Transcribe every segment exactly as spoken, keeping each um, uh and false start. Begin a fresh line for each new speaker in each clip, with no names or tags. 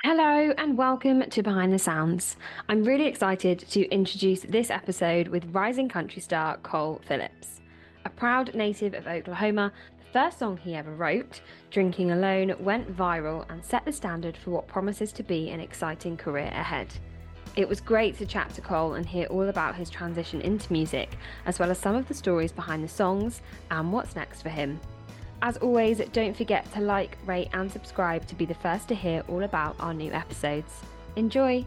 Hello and welcome to Behind the Sounds. I'm really excited to introduce this episode with rising country star Cole Phillips. A proud native of Oklahoma, the first song he ever wrote, Drinking Alone, went viral and set the standard for what promises to be an exciting career ahead. It was great to chat to Cole and hear all about his transition into music, as well as some of the stories behind the songs and what's next for him. As always, don't forget to like, rate, and subscribe to be the first to hear all about our new episodes. Enjoy!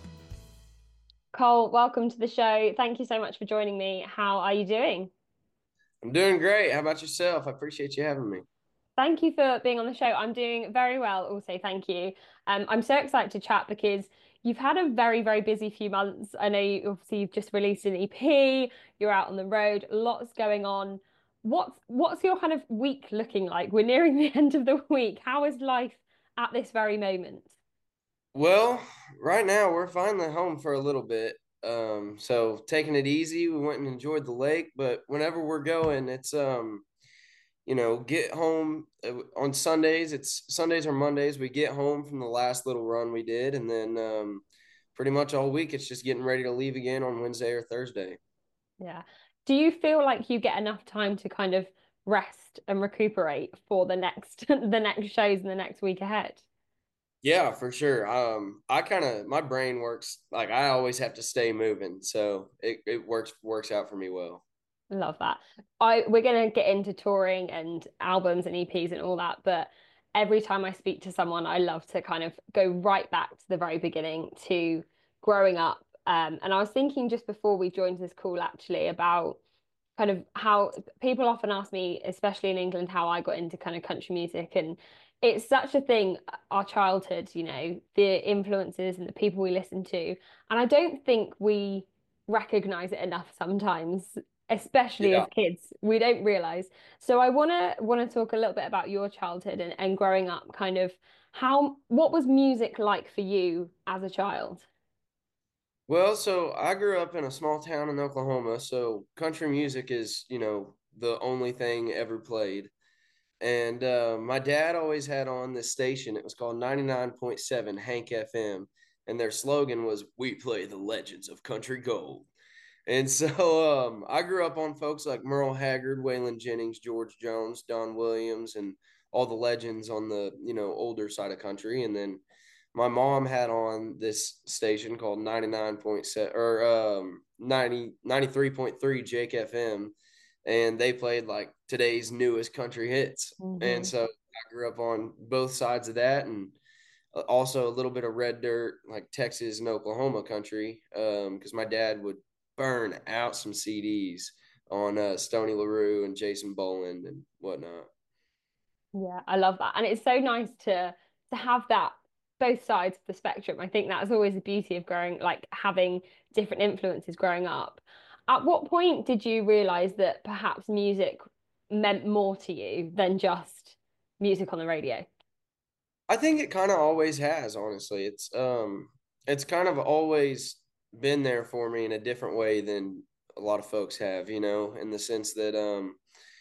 Cole, welcome to the show. Thank you so much for joining me. How are you doing?
I'm doing great. How about yourself? I appreciate you having me.
Thank you for being on the show. I'm doing very well, also. Thank you. Um, I'm so excited to chat because you've had a very, very busy few months. I know you obviously you've just released an E P, you're out on the road, lots going on. What's what's your kind of week looking like? We're nearing the end of the week. How is life at this very moment?
Well, right now we're finally home for a little bit. Um, so taking it easy. We went and enjoyed the lake, but whenever we're going, it's um, you know, get home uh, on Sundays. It's Sundays or Mondays. We get home from the last little run we did, and then um, pretty much all week it's just getting ready to leave again on Wednesday or Thursday.
Yeah. Do you feel like you get enough time to kind of rest and recuperate for the next the next shows in the next week ahead?
Yeah, for sure. Um, I kind of my brain works like I always have to stay moving, so it, it works works out for me well.
Love that. I we're gonna get into touring and albums and E Ps and all that, but every time I speak to someone, I love to kind of go right back to the very beginning to growing up. Um, and I was thinking just before we joined this call actually about kind of how people often ask me, especially in England, how I got into kind of country music. And it's such a thing, our childhood, you know, the influences and the people we listen to. And I don't think we recognize it enough sometimes, especially as
Yeah.
kids. We don't realize. So I wanna wanna talk a little bit about your childhood and, and growing up, kind of how what was music like for you as a child?
Well, so I grew up in a small town in Oklahoma, so country music is, you know, the only thing ever played. And uh, my dad always had on this station. It was called ninety-nine point seven Hank F M. And their slogan was, "We play the legends of country gold." And so um, I grew up on folks like Merle Haggard, Waylon Jennings, George Jones, Don Williams, and all the legends on the, you know, older side of country. And then my mom had on this station called ninety-nine point seven or um, ninety, ninety-three point three Jake F M. And they played like today's newest country hits. And
Hmm.
so I grew up on both sides of that. And also a little bit of red dirt, like Texas and Oklahoma country, because um, my dad would burn out some C Ds on uh, Stoney LaRue and Jason Boland and whatnot.
Yeah, I love that. And it's so nice to to have that both sides of the spectrum. I think that's always the beauty of growing, like having different influences growing up. At what point did you realize that perhaps music meant more to you than just music on the radio?
I think it kind of always has, honestly. It's um, it's kind of always been there for me in a different way than a lot of folks have, you know, in the sense that um,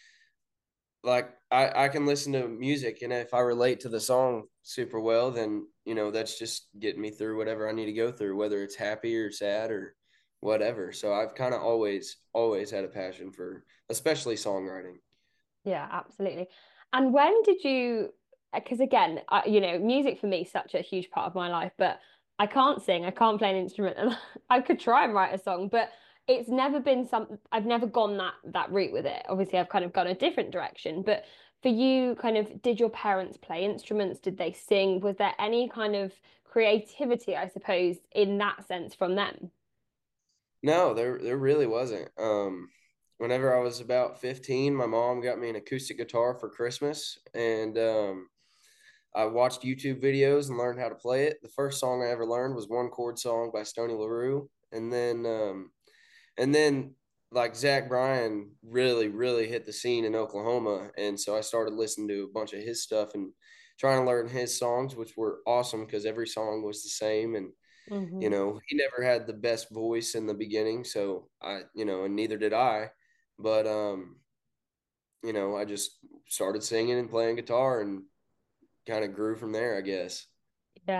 like I, I can listen to music and if I relate to the song super well, then you know that's just getting me through whatever I need to go through, whether it's happy or sad or whatever. So I've kind of always always had a passion for especially songwriting.
Yeah, absolutely. And when did you, because again, I, you know, music for me is such a huge part of my life, but I can't sing, I can't play an instrument, and I could try and write a song, but it's never been some, I've never gone that that route with it. Obviously, I've kind of gone a different direction, but for you, kind of, did your parents play instruments? Did they sing? Was there any kind of creativity, I suppose, in that sense from them?
No, there there really wasn't. Um, whenever I was about fifteen, my mom got me an acoustic guitar for Christmas, and um, I watched YouTube videos and learned how to play it. The first song I ever learned was One Chord Song by Stoney LaRue, and then um, and then like Zach Bryan really, really hit the scene in Oklahoma. And so I started listening to a bunch of his stuff and trying to learn his songs, which were awesome because every song was the same. And, you
Hmm.
know, he never had the best voice in the beginning. So I, you know, and neither did I. But, um, you know, I just started singing and playing guitar and kind of grew from there, I guess.
Yeah.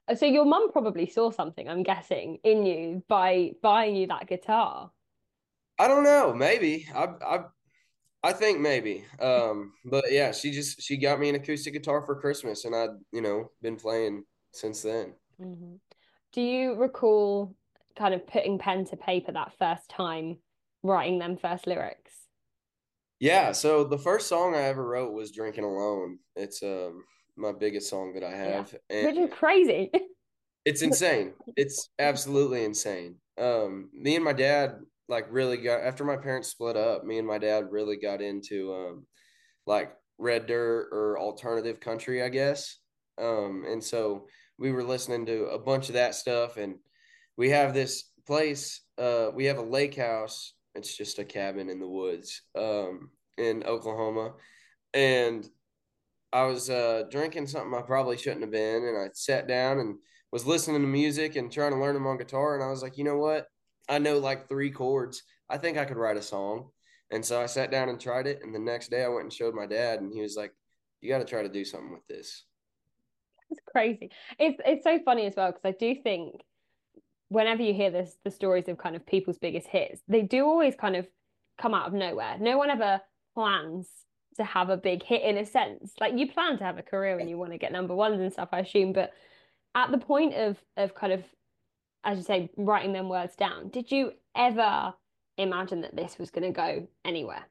So your mum probably saw something, I'm guessing, in you by buying you that guitar.
I don't know, maybe. I I I think maybe. Um, but yeah, she just she got me an acoustic guitar for Christmas, and I, you know, been playing since then.
Mhm. Do you recall kind of putting pen to paper that first time, writing them first lyrics?
Yeah, so the first song I ever wrote was "Drinking Alone." It's um my biggest song that I
Yeah.
have, and
Which is crazy.
it's insane. It's absolutely insane. Um, me and my dad like really got after my parents split up. Me and my dad really got into um like red dirt or alternative country, I guess. Um, and so we were listening to a bunch of that stuff, and we have this place. Uh, we have a lake house. It's just a cabin in the woods um, in Oklahoma, and I was uh, drinking something I probably shouldn't have been, and I sat down and was listening to music and trying to learn them on guitar, and I was like, you know what? I know like three chords. I think I could write a song. And so I sat down and tried it, and the next day I went and showed my dad, and he was like, "You got to try to do something with this."
It's crazy. It's it's so funny as well because I do think whenever you hear this the stories of kind of people's biggest hits, they do always kind of come out of nowhere. No one ever plans to have a big hit in a sense. Like you plan to have a career and you want to get number ones and stuff, I assume, but at the point of of kind of, as you say, writing them words down, did you ever imagine that this was going to go anywhere?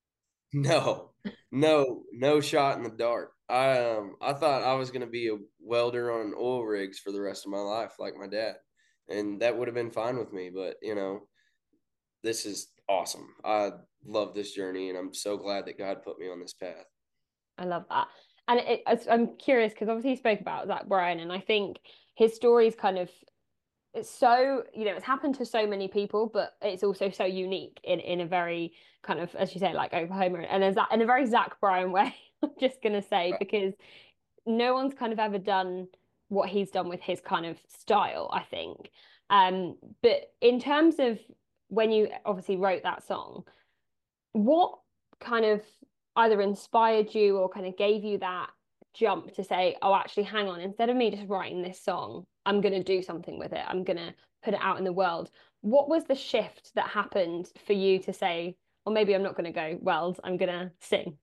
No, no, no shot in the dark. I um I thought I was gonna be a welder on oil rigs for the rest of my life, like my dad, and that would have been fine with me. But you know, this is awesome. I love this journey, and I'm so glad that God put me on this path.
I love that. And it, I'm curious because obviously you spoke about Zach Bryan, and I think his story is kind of it's so, you know, it's happened to so many people, but it's also so unique in in a very kind of, as you say, like Oklahoma, and as in a very Zach Bryan way. I'm just gonna say because no one's kind of ever done what he's done with his kind of style, I think. Um, but in terms of when you obviously wrote that song, what kind of either inspired you or kind of gave you that jump to say, oh, actually, hang on, instead of me just writing this song, I'm going to do something with it. I'm going to put it out in the world. What was the shift that happened for you to say, or maybe I'm not going to go weld, I'm going to sing?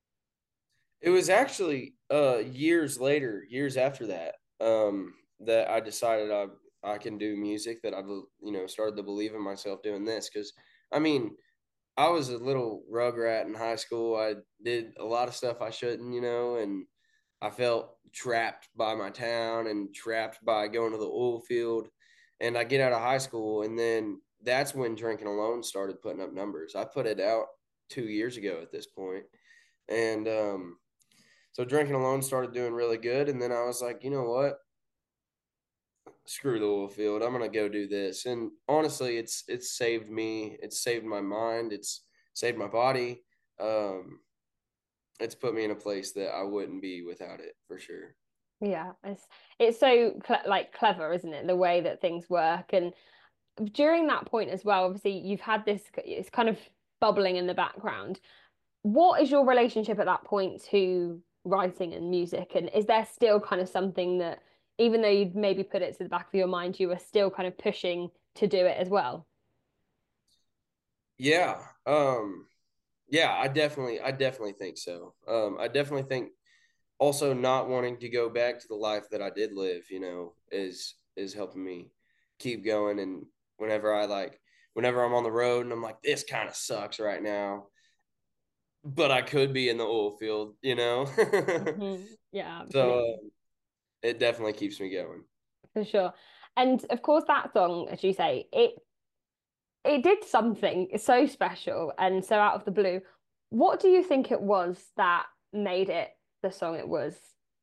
It was actually uh years later, years after that, um, that I decided I I can do music. That I you know started to believe in myself doing this because I mean I was a little rugrat in high school. I did a lot of stuff I shouldn't, you know, and I felt trapped by my town and trapped by going to the oil field. And I get out of high school, and then that's when Drinking Alone started putting up numbers. I put it out two years ago at this point, and um, so Drinking Alone started doing really good. And then I was like, you know what? Screw the oil field. I'm gonna go do this. And honestly, it's it's saved me. It's saved my mind. It's saved my body. Um, it's put me in a place that I wouldn't be without it for sure.
Yeah, it's it's so cle like clever, isn't it? The way that things work. And during that point as well, obviously you've had this, it's kind of bubbling in the background. What is your relationship at that point to writing and music? And is there still kind of something that, even though you'd maybe put it to the back of your mind, you were still kind of pushing to do it as well?
Yeah. Um, yeah, I definitely I definitely think so. Um, I definitely think also not wanting to go back to the life that I did live, you know, is is helping me keep going. And whenever I like whenever I'm on the road and I'm like, this kind of sucks right now, but I could be in the oil field, you know.
Mhm. Yeah,
So
absolutely.
uh, it definitely keeps me going.
For sure. And of course, that song, as you say, it it did something so special and so out of the blue. What do you think it was that made it the song it was?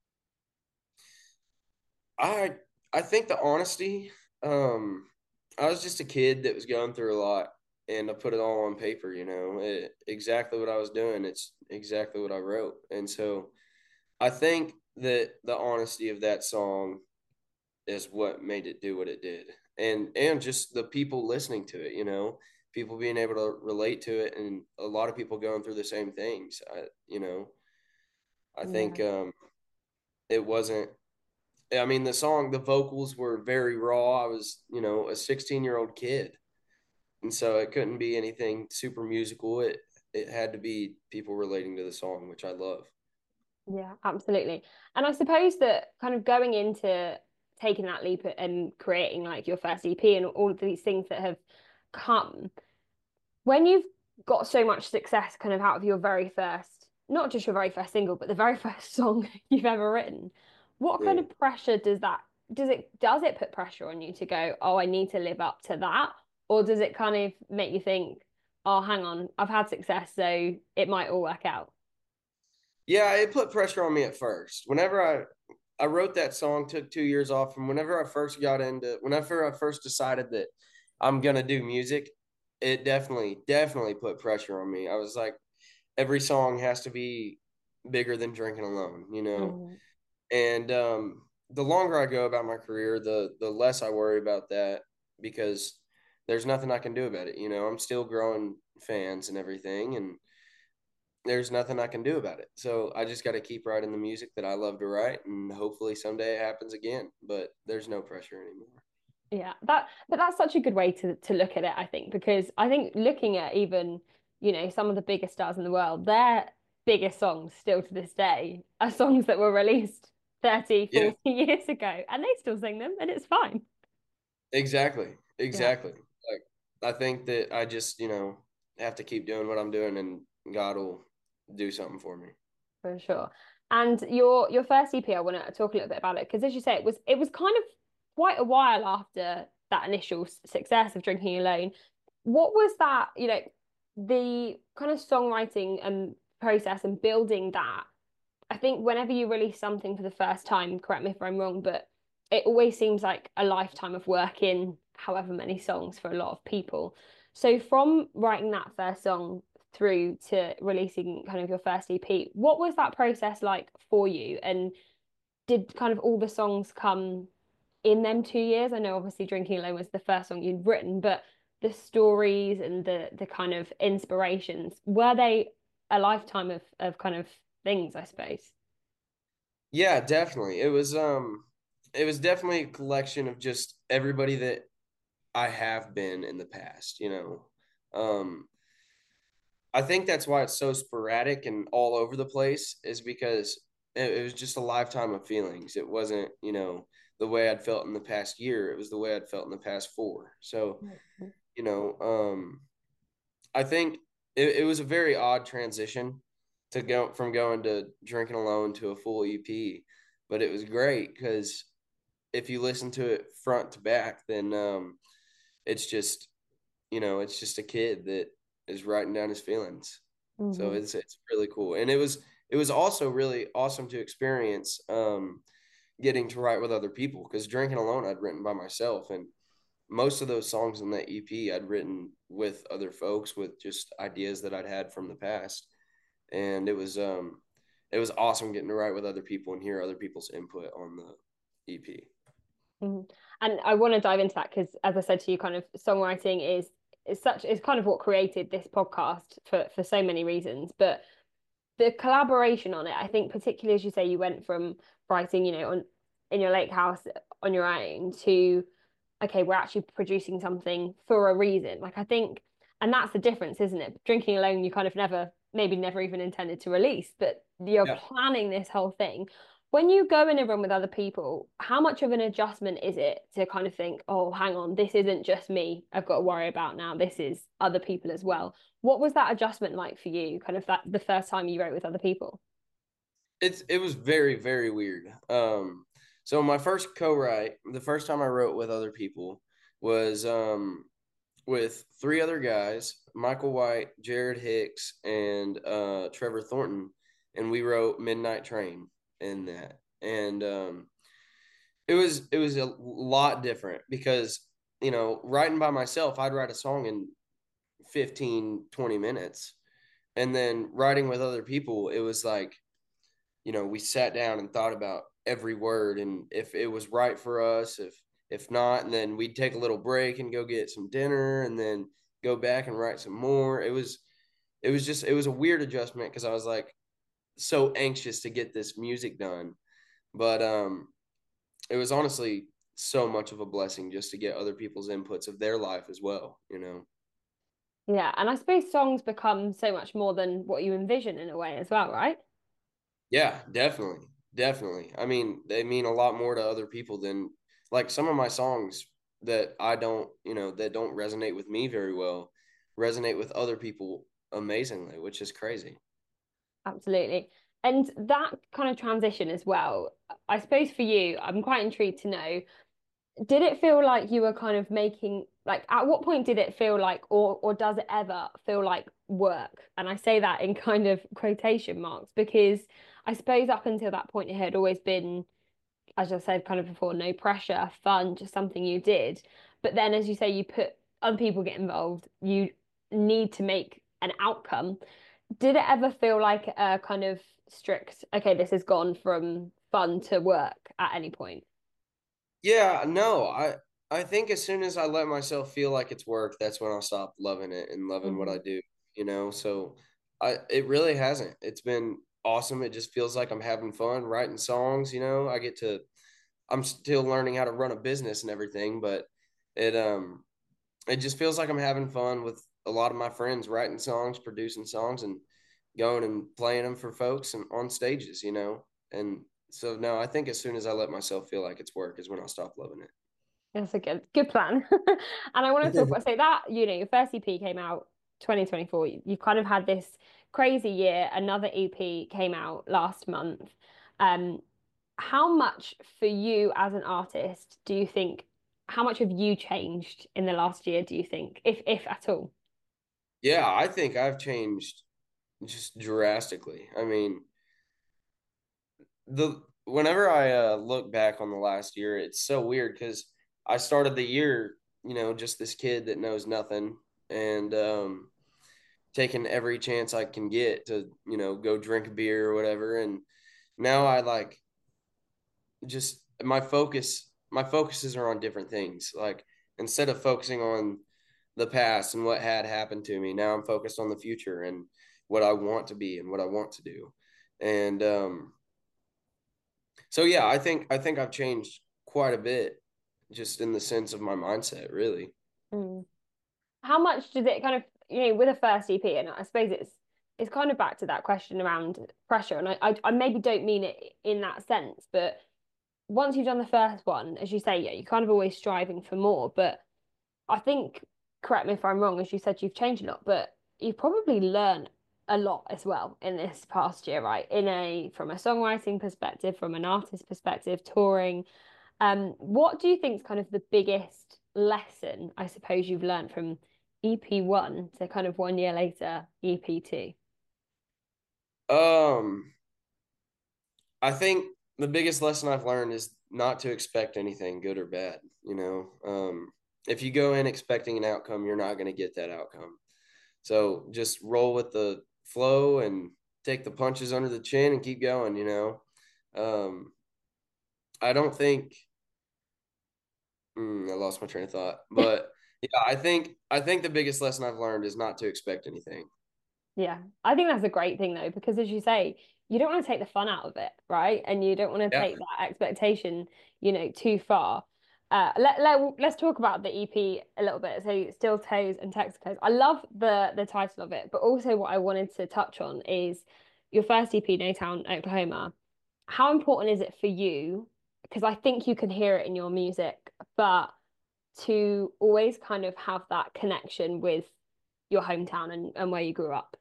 I I think the honesty. Um, I was just a kid that was going through a lot, and I put it all on paper. You know, it, exactly what I was doing. It's exactly what I wrote, and so I think that the honesty of that song is what made it do what it did, and and just the people listening to it. You know, people being able to relate to it, and a lot of people going through the same things. I, you know, I think
Yeah.
um, it wasn't I mean, the song, the vocals were very raw. I was, you know, a sixteen year old kid. And so it couldn't be anything super musical. It, it had to be people relating to the song, which I love.
Yeah, absolutely. And I suppose that kind of going into taking that leap and creating like your first E P and all of these things that have come, when you've got so much success kind of out of your very first, not just your very first single, but the very first song you've ever written, what kind
Yeah.
of pressure does that does it does it put pressure on you to go, oh, I need to live up to that? Or does it kind of make you think, oh, hang on, I've had success, so it might all work out?
Yeah, it put pressure on me at first. Whenever I I wrote that song, took two years off, and whenever I first got into, whenever I first decided that I'm gonna do music, it definitely, definitely put pressure on me. I was like, every song has to be bigger than drinking alone, you know.
Mm.
And um, the longer I go about my career, the the less I worry about that because there's nothing I can do about it. You know, I'm still growing fans and everything, and there's nothing I can do about it. So I just got to keep writing the music that I love to write, and hopefully someday it happens again. But there's no pressure anymore.
Yeah, that but that's such a good way to to look at it, I think, because I think looking at even, you know, some of the biggest stars in the world, their biggest songs still to this day are songs that were released thirty,
Yeah,
forty years ago, and they still sing them and it's fine.
exactly,
Yeah,
exactly. Like I think that I just you know have to keep doing what I'm doing, and God will do something for me.
for sure. And your your first E P, I want to talk a little bit about it because as you say, it was it was kind of quite a while after that initial success of Drinking Alone. What was that, you know, the kind of songwriting and process and building that? I think whenever you release something for the first time, correct me if I'm wrong, but it always seems like a lifetime of work in however many songs for a lot of people. So from writing that first song through to releasing kind of your first E P, what was that process like for you? And did kind of all the songs come in them two years? I know obviously Drinking Alone was the first song you'd written, but the stories and the the kind of inspirations, were they a lifetime of of kind of things, I suppose?
Yeah, definitely. It was um, it was definitely a collection of just everybody that I have been in the past. You know, um, I think that's why it's so sporadic and all over the place is because it, it was just a lifetime of feelings. It wasn't, you know, the way I'd felt in the past year. It was the way I'd felt in the past four. So, you know, um, I think it, it was a very odd transition to go from going to Drinking Alone to a full E P, but it was great because if you listen to it front to back, then um, it's just you know, it's just a kid that is writing down his feelings. So
Mm-hmm.
it's it's really cool. And it was it was also really awesome to experience um getting to write with other people because Drinking Alone I'd written by myself and most of those songs in that E P I'd written with other folks with just ideas that I'd had from the past. And it was um it was awesome getting to write with other people and hear other people's input on the E P.
Mhm. And I want to dive into that because, as I said to you, kind of songwriting is is such is kind of what created this podcast for for so many reasons. But the collaboration on it, I think, particularly as you say, you went from writing, you know, on in your lake house on your own to okay, we're actually producing something for a reason. Like I think, and that's the difference, isn't it? Drinking Alone, you kind of never, maybe never even intended to release, but you're
Yeah.
planning this whole thing. When you go in a room with other people, how much of an adjustment is it to kind of think, oh, hang on, this isn't just me I've got to worry about now. This is other people as well. What was that adjustment like for you? Kind of that the first time you wrote with other people?
It's it was very very weird. Um, so my first co-write, the first time I wrote with other people was um with three other guys, Michael White, Jared Hicks, and uh Trevor Thornton, and we wrote Midnight Train in that. And um it was it was a lot different because you know, writing by myself, I'd write a song in fifteen twenty minutes. And then writing with other people, it was like you know, we sat down and thought about every word and if it was right for us, if if not, and then we'd take a little break and go get some dinner and then go back and write some more. It was it was just it was a weird adjustment because I was like so anxious to get this music done. But um it was honestly so much of a blessing just to get other people's inputs of their life as well, you know.
Yeah, and I suppose songs become so much more than what you envision in a way as well, right?
Yeah, definitely. Definitely. I mean, they mean a lot more to other people than like some of my songs that I don't, you know, that don't resonate with me very well, resonate with other people amazingly, which is crazy.
Absolutely. And that kind of transition as well, I suppose for you, I'm quite intrigued to know, did it feel like you were kind of making, like, at what point did it feel like, or or does it ever feel like work? And I say that in kind of quotation marks because I suppose up until that point it had always been, as I said kind of before, no pressure, fun, just something you did. But then as you say, you put other people get involved, you need to make an outcome. Did it ever feel like a kind of strict, okay, this has gone from fun to work at any point?
Yeah, no, I I think as soon as I let myself feel like it's work, that's when I'll stop loving it and loving what I
Mhm.
do, you know? So I it really hasn't. It's been awesome. It just feels like I'm having fun writing songs, you know. I get to I'm still learning how to run a business and everything, but it um it just feels like I'm having fun with a lot of my friends writing songs, producing songs and going and playing them for folks and on stages, you know. And so no, I think as soon as I let myself feel like it's work is when I'll stop loving
That's a good good plan. And I want to talk
it.
about so that, you know, your first E P came out twenty twenty-four. You, you kind of had this crazy year. Another E P came out last month. Um, how much for you as an artist do you think, how much have you changed in the last year, do you think, if if at all?
Yeah, I think I've changed just drastically. I mean, the whenever I uh, look back on the last year, it's so weird because I started the year, you know, just this kid that knows nothing and um, taking every chance I can get to, you know, go drink a beer or whatever. And now I like just my focus, my focuses are on different things. Like instead of focusing on the past and what had happened to me, now I'm focused on the future and what I want to be and what I want to do. And um, so yeah, I think I think I've changed quite a bit just in the sense of my mindset, really.
Mm. How much does it kind of, you know, with a first E P, and I suppose it's it's kind of back to that question around pressure, and I I, I maybe don't mean it in that sense, but once you've done the first one, as you say, yeah, you're kind of always striving for more. But I think, correct me if I'm wrong, as you said, you've changed a lot, but you've probably learned a lot as well in this past year, right? In a from a songwriting perspective, from an artist perspective, touring. Um, what do you think is kind of the biggest lesson, I suppose, you've learned from E P one to kind of one year later, E P two?
Um, I think the biggest lesson I've learned is not to expect anything, good or bad. You know, um, if you go in expecting an outcome, you're not going to get that outcome. So just roll with the flow and take the punches under the chin and keep going. You know, um, I don't think mm, I lost my train of thought, but yeah, I think I think the biggest lesson I've learned is not to expect anything.
Yeah, I think that's a great thing though, because as you say, you don't want to take the fun out of it, right? And you don't want to
Yeah.
take that expectation, you know, too far. Uh, let, let, let's talk about the E P a little bit. So Still Toes and Texacos. I love the the title of it, but also what I wanted to touch on is your first E P, No Town, Oklahoma. How important is it for you? Because I think you can hear it in your music, but to always kind of have that connection with your hometown and, and where you grew up.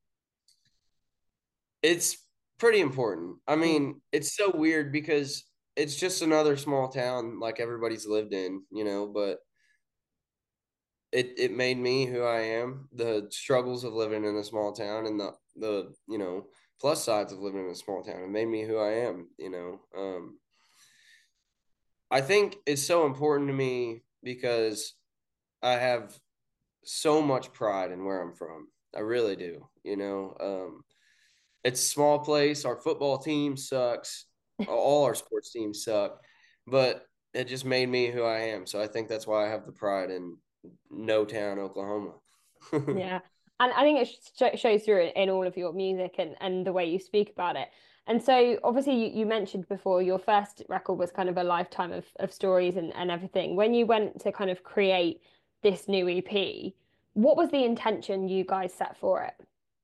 It's pretty important. I
Mm.
mean, it's so weird because it's just another small town like everybody's lived in, you know, but it it made me who I am. The struggles of living in a small town and the the, you know, plus sides of living in a small town. It made me who I am, you know. Um I think it's so important to me because I have so much pride in where I'm from. I really do, you know. Um it's a small place. Our football team sucks. All our sports teams suck, but it just made me who I am. So I think that's why I have the pride in No Town, Oklahoma.
Yeah. And I think it sh shows through in all of your music and, and the way you speak about it. And so obviously you, you mentioned before your first record was kind of a lifetime of, of stories and, and everything. When you went to kind of create this new E P, what was the intention you guys set for it?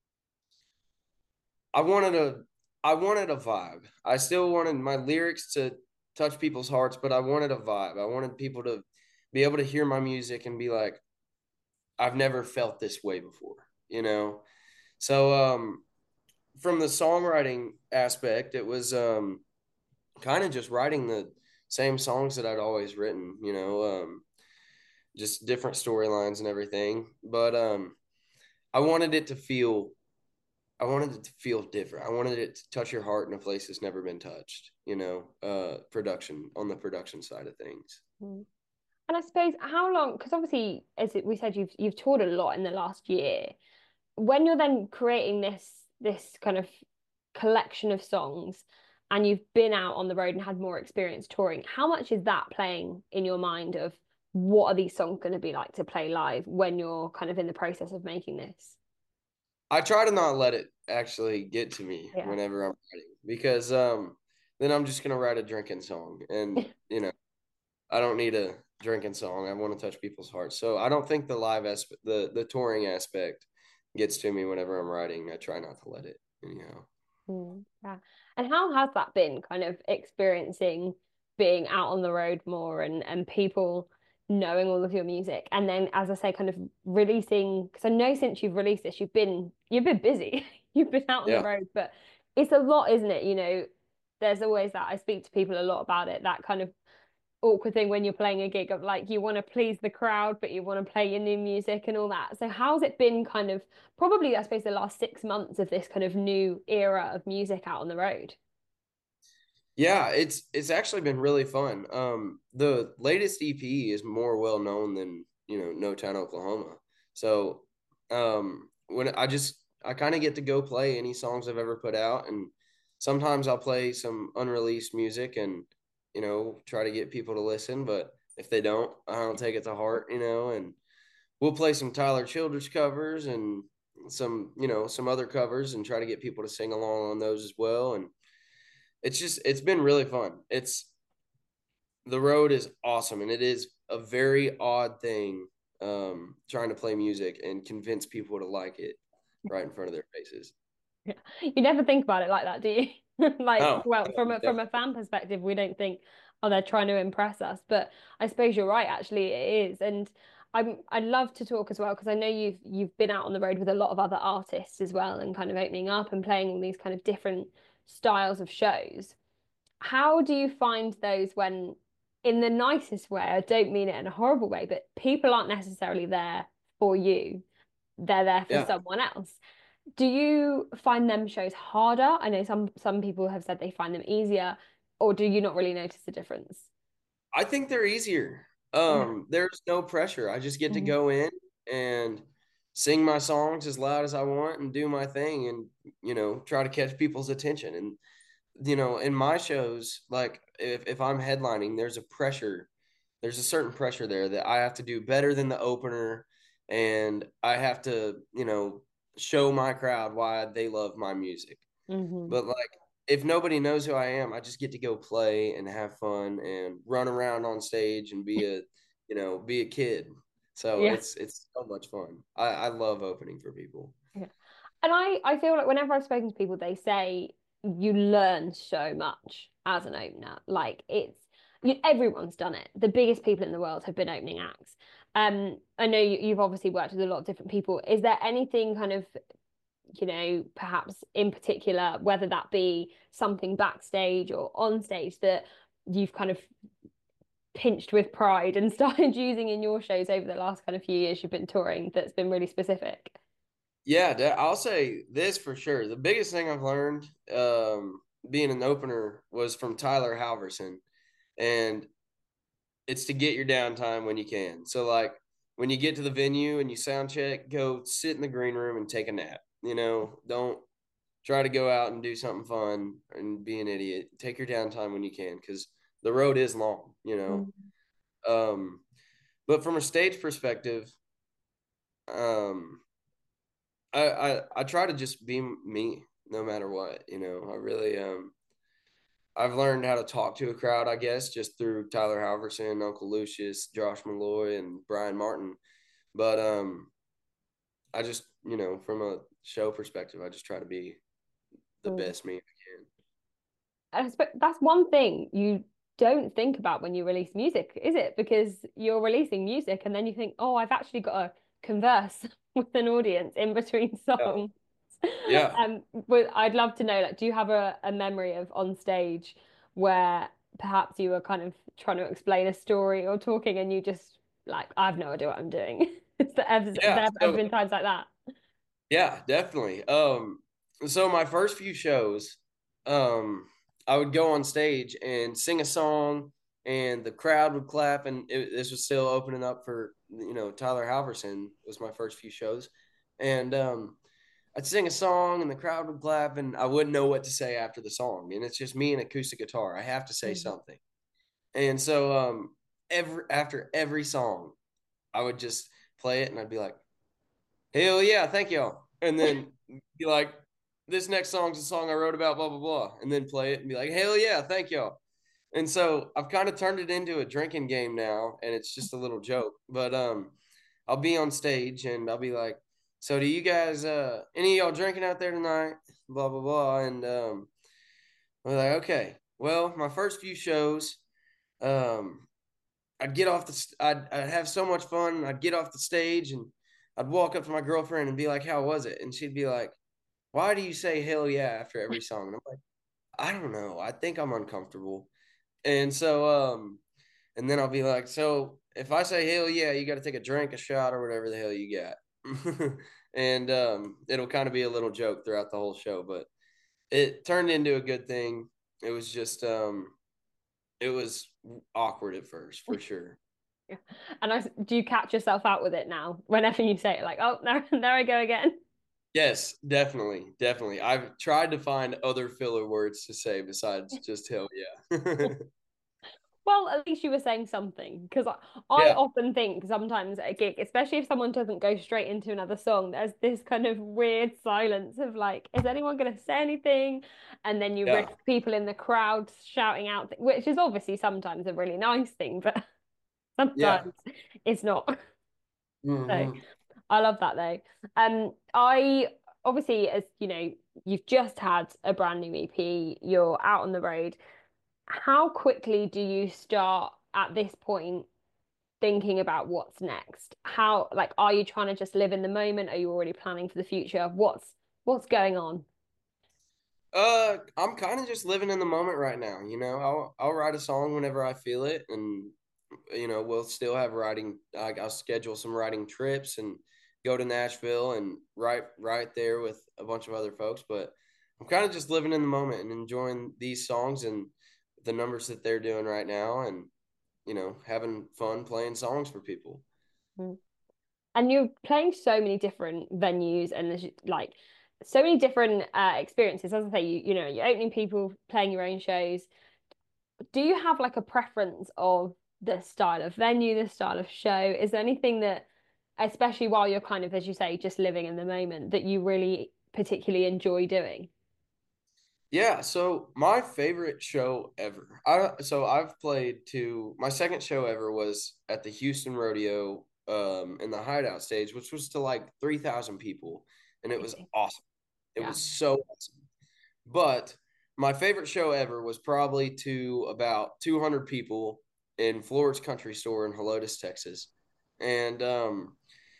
I wanted a I wanted a vibe. I still wanted my lyrics to touch people's hearts, but I wanted a vibe. I wanted people to be able to hear my music and be like, I've never felt this way before, you know? So um from the songwriting aspect, it was um kind of just writing the same songs that I'd always written, you know, um just different storylines and everything. But um I wanted it to feel I wanted it to feel different. I wanted it to touch your heart in a place that's never been touched, you know, uh production on the production side of things.
Mm. And I suppose how long, because obviously, as we said, you've you've toured a lot in the last year. When you're then creating this this kind of collection of songs and you've been out on the road and had more experience touring, how much is that playing in your mind of what are these songs going to be like to play live when you're kind of in the process of making this?
I try to not let it actually get to me
Yeah.
whenever I'm writing because um then I'm just gonna write a drinking song and you know I don't need a drinking song. I want to touch people's hearts. So I don't think the live aspect, the the touring aspect, gets to me whenever I'm writing. I try not to let it. Anyhow.
Mm, yeah. And how has that been kind of experiencing being out on the road more and and people knowing all of your music and then as I say kind of releasing because I know since you've released this you've been you've been busy you've been out on the
Yeah.
road but it's a lot isn't it you know there's always that I speak to people a lot about it that kind of awkward thing when you're playing a gig of like you want to please the crowd, but you want to play your new music and all that. So how's it been kind of probably I suppose the last six months of this kind of new era of music out on the road?
Yeah, it's it's actually been really fun. Um, the latest E P is more well known than you know No Town, Oklahoma. So, um, when I just I kind of get to go play any songs I've ever put out, and sometimes I'll play some unreleased music and you know try to get people to listen. But if they don't, I don't take it to heart, you know. And we'll play some Tyler Childers covers and some you know some other covers and try to get people to sing along on those as well. And it's just it's been really fun. It's the road is awesome and it is a very odd thing um trying to play music and convince people to like it right in front of their faces.
Yeah. You never think about it like that, do you? Like,
Oh,
well,
no,
from a from a
definitely.
fan perspective, we don't think, oh, they're trying to impress us. But I suppose you're right, actually, it is. And I'm I'd love to talk as well, because I know you've you've been out on the road with a lot of other artists as well and kind of opening up and playing all these kind of different styles of shows. How do you find those when, in the nicest way, I don't mean it in a horrible way, but people aren't necessarily there for you, they're there for
Yeah.
someone else. Do you find them shows harder? I know some some people have said they find them easier, or do you not really notice the difference?
I think they're easier.
Yeah.
Um, there's no pressure. I just get to
Mhm.
go in and sing my songs as loud as I want and do my thing and you know try to catch people's attention. And you know, in my shows, like if if I'm headlining, there's a pressure, there's a certain pressure there that I have to do better than the opener, and I have to, you know, show my crowd why they love my music.
Mhm.
But like if nobody knows who I am, I just get to go play and have fun and run around on stage and be a, you know, be a kid. So
Yeah.
it's it's so much fun. I, I love opening for people.
Yeah. And I I feel like whenever I've spoken to people, they say you learn so much as an opener. Like it's you, everyone's done it. The biggest people in the world have been opening acts. Um, I know you, you've obviously worked with a lot of different people. Is there anything kind of you know, perhaps in particular, whether that be something backstage or on stage that you've kind of pinched with pride and started using in your shows over the last kind of few years you've been touring that's been really specific?
Yeah, I'll say this for sure. The biggest thing I've learned um, being an opener was from Tyler Halverson, and it's to get your downtime when you can. So, like when you get to the venue and you sound check, go sit in the green room and take a nap. You know, don't try to go out and do something fun and be an idiot. Take your downtime when you can because the road is long. You know,
Mm.
um, but from a stage perspective, um, I, I I try to just be me. no matter what. You know, I really um I've learned how to talk to a crowd, I guess, just through Tyler Halverson, Uncle Lucius, Josh Malloy, and Brian Martin. But um, I just, you know, from a show perspective, I just try to be the
Mm.
best me I
I suppose that's one thing you don't think about when you release music, is it? Because you're releasing music and then you think, oh, I've actually got to converse with an audience in between
can.
songs.
Yeah,
Um, but I'd love to know, like, do you have a, a memory of on stage where perhaps you were kind of trying to explain a story or talking and you just like, I have no idea what I'm doing. Is there ever,
yeah.
there ever
So
been times like that?
yeah, definitely. Um, so my first few shows, um, I would go on stage and sing a song, and the crowd would clap, and it, this was still opening up for you know Tyler Halverson was my first few shows, and um, I'd sing a song, and the crowd would clap, and I wouldn't know what to say after the song, and it's just me and acoustic guitar. I have to say
Mhm.
something, and so um, every after every song, I would just play it, and I'd be like, hell yeah, thank y'all. And then be like, this next song's a song I wrote about, blah, blah, blah. And then play it and be like, hell yeah, thank y'all. And so I've kind of turned it into a drinking game now, and it's just a little joke. But um, I'll be on stage and I'll be like, so do you guys, uh, any of y'all drinking out there tonight? Blah, blah, blah. And um, we're like, okay, well, my first few shows, um, I'd get off the, I'd, I'd have so much fun. I'd get off the stage and I'd walk up to my girlfriend and be like, how was it? And she'd be like, why do you say hell yeah after every song? And I'm like, I don't know. I think I'm uncomfortable. And so, um, and then I'll be like, so if I say hell yeah, you got to take a drink, a shot, or whatever the hell you got. And um, it'll kind of be a little joke throughout the whole show, but it turned into a good thing. It was just, um, it was awkward at first, for sure.
Yeah. And I, do you catch yourself out with it now whenever you say it, like, oh, there, there I go again?
Yes, definitely, definitely. I've tried to find other filler words to say besides just hell yeah.
Well, at least you were saying something because I, I
Yeah,
often think sometimes at a gig, especially if someone doesn't go straight into another song, there's this kind of weird silence of like, is anyone going to say anything? And then you
yeah.
risk people in the crowd shouting out, which is obviously sometimes a really nice thing, but
Yeah.
sometimes it's not. So
Hmm.
I love that though. Um, I obviously, as you know, you've just had a brand new E P, you're out on the road. How quickly do you start at this point thinking about what's next? How, like, are you trying to just live in the moment? Are you already planning for the future? What's what's going on?
Uh, I'm kind of just living in the moment right now. You know, I'll I'll write a song whenever I feel it, and you know, we'll still have writing. I, I'll schedule some writing trips and go to Nashville and write right there with a bunch of other folks. But I'm kind of just living in the moment and enjoying these songs and the numbers that they're doing right now, and you know, having fun playing songs for people.
Mm. And you're playing so many different venues and there's like so many different uh, experiences. As I say, you you know, you're opening people, playing your own shows. Do you have like a preference of the style of venue, the style of show? Is there anything that, especially while you're kind of, as you say, just living in the moment, that you really particularly enjoy doing?
Yeah, so my favorite show ever. I so I've played to my second show ever was at the Houston Rodeo um in the hideout stage, which was to like three thousand people, and it was
Crazy.
awesome. It
Yeah.
was so awesome. But my favorite show ever was probably to about two hundred people in Florida's Country Store in Helotes, Texas. And um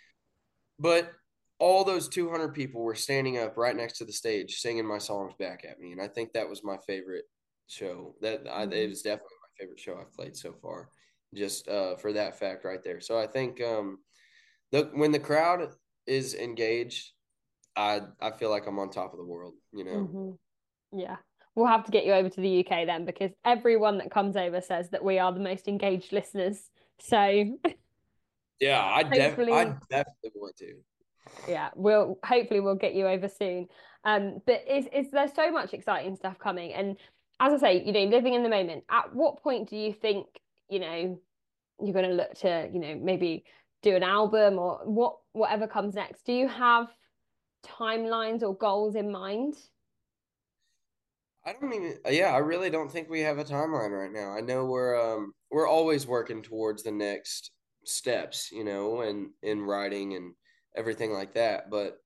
but all those two hundred people were standing up right next to the stage singing my songs back at me. And I think that was my favorite show. That I, it
Mm.
was definitely my favorite show I've played so far, just uh, for that fact right there. So I think um, the, when the crowd is engaged, I, I feel like I'm on top of the world, you know?
Hmm. Yeah. We'll have to get you over to the U K then because everyone that comes over says that we are the most engaged listeners. So
Yeah, I, def- I
hopefully,
definitely want to.
yeah, we'll hopefully we'll get you over soon. Um, but is is there's so much exciting stuff coming, and as I say, you know, living in the moment. At what point do you think, you know, you're going to look to, you know, maybe do an album or what whatever comes next? Do you have timelines or goals in mind?
I don't even, yeah, I really don't think we have a timeline right now. I know we're um we're always working towards the next steps, you know, and in writing and everything like that. But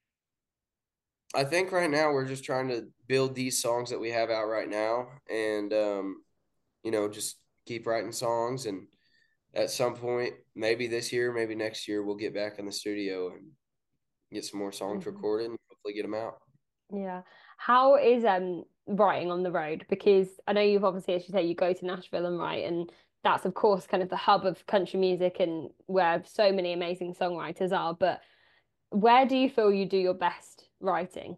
I think right now we're just trying to build these songs that we have out right now and um, you know, just keep writing songs and at some point, maybe this year, maybe next year, we'll get back in the studio and get some more songs
Mhm.
recorded and hopefully get them out.
Yeah. How is um writing on the road? Because I know you've obviously, as you say, you go to Nashville and write, and that's of course kind of the hub of country music and where so many amazing songwriters are. But where do you feel you do your best writing?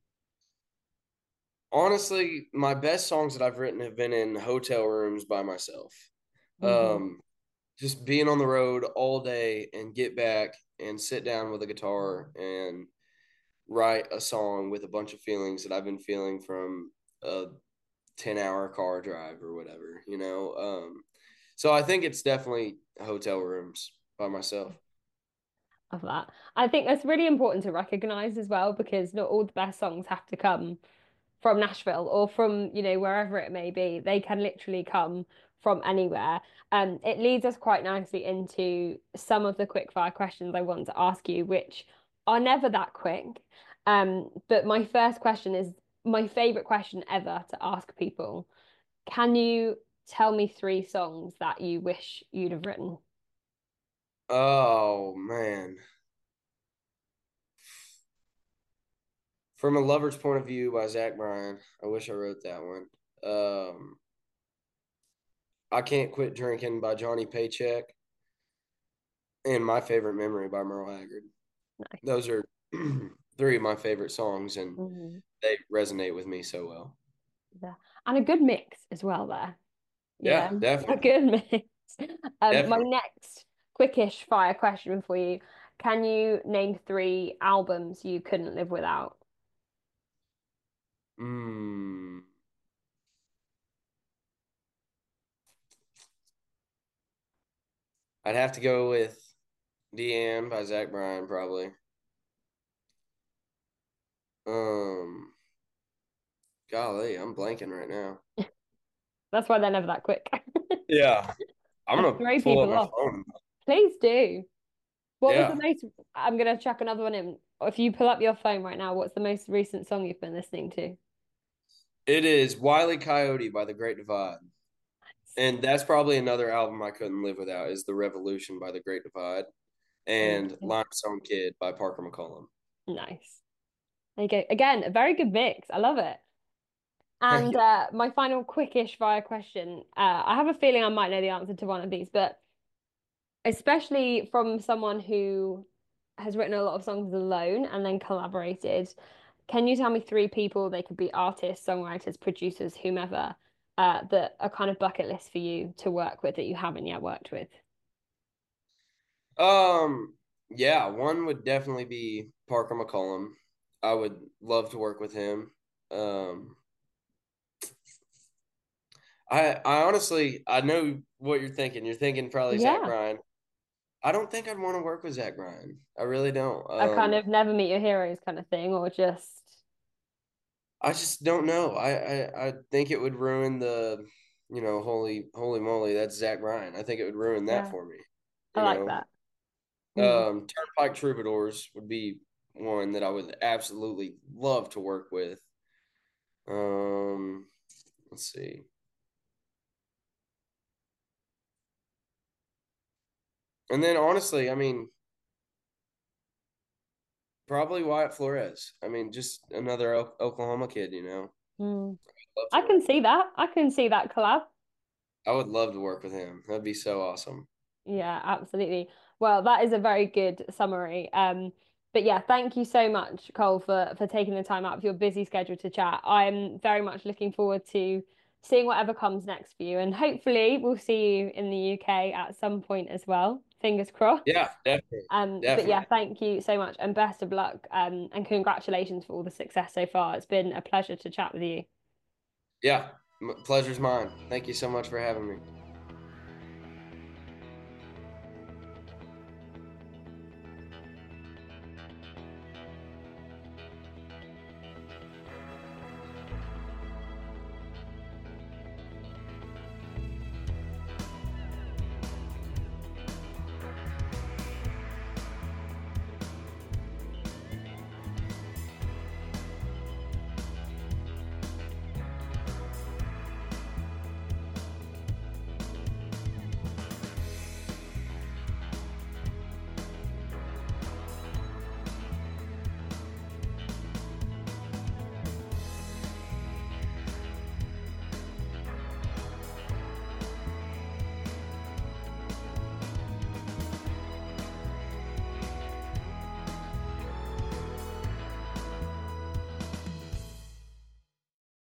Honestly, my best songs that I've written have been in hotel rooms by myself.
Hmm.
Um, just being on the road all day and get back and sit down with a guitar and write a song with a bunch of feelings that I've been feeling from a ten hour car drive or whatever, you know? Um, so I think it's definitely hotel rooms by myself.
Of that. I think that's really important to recognize as well because not all the best songs have to come from Nashville or from, you know, wherever it may be. They can literally come from anywhere. Um, it leads us quite nicely into some of the quick fire questions I want to ask you, which are never that quick. Um, but my first question is my favorite question ever to ask people. Can you tell me three songs that you wish you'd have written?
Oh man. From a Lover's Point of View by Zach Bryan. I wish I wrote that one. Um, I Can't Quit Drinking by Johnny Paycheck. And My Favorite Memory by Merle Haggard. Those are three of my favorite songs, and
Mhm.
they resonate with me so well.
Yeah. And a good mix as well there. Yeah,
Yeah,
a
definitely.
good mix. Um, my
Definitely.
next quickish fire question for you. Can you name three albums you couldn't live without?
Mm, I'd have to go with Deanne by Zach Bryan, probably. Um, Golly, I'm blanking right now.
That's why they're never that quick.
Yeah. I'm
I'll
gonna
throw
pull up
people
my
off.
phone.
Please do. What was the
Yeah.
most, I'm gonna chuck another one in. If you pull up your phone right now, what's the most recent song you've been listening to?
It is Wile E. Coyote by The Great Divide. And that's probably another album I couldn't live without is The Revolution by The Great Divide and
Amazing.
Limestone Kid by Parker McCollum.
Nice. There you go. Again, a very good mix. I love it.
Thank
And
you.
uh, my final quickish fire question. Uh, I have a feeling I might know the answer to one of these, but especially from someone who has written a lot of songs alone and then collaborated, can you tell me three people, they could be artists, songwriters, producers, whomever, uh, that are kind of bucket list for you to work with that you haven't yet worked with?
Um, yeah, one would definitely be Parker McCollum. I would love to work with him. Um, I I honestly I know what you're thinking. You're thinking probably Zach
Yeah.
Bryan. I don't think I'd want to work with Zach Bryan. I really don't.
A kind
Um,
of never meet your heroes kind of thing, or just,
I just don't know. I, I I think it would ruin the, you know, holy holy moly, that's Zach Bryan. I think it would ruin that
yeah,
for me.
I
You
like
know,
that. Mm.
um, Turnpike Troubadours would be one that I would absolutely love to work with. Um, let's see. And then honestly, I mean, probably Wyatt Flores. I mean, just another O- Oklahoma kid. You know,
Mm.
I'd love to
I
work
can
with
see
him.
that. I can see that collab.
I would love to work with him. That'd be so awesome.
Yeah, absolutely. Well, that is a very good summary. Um, but yeah, thank you so much, Cole, for for taking the time out of your busy schedule to chat. I'm very much looking forward to seeing whatever comes next for you, and hopefully we'll see you in the U K at some point as well. Fingers crossed.
Yeah, definitely,
Um, but yeah,
definitely.
thank you so much, and best of luck. Um, and congratulations for all the success so far. It's been a pleasure to chat with you.
Yeah, pleasure's mine. Thank you so much for having me.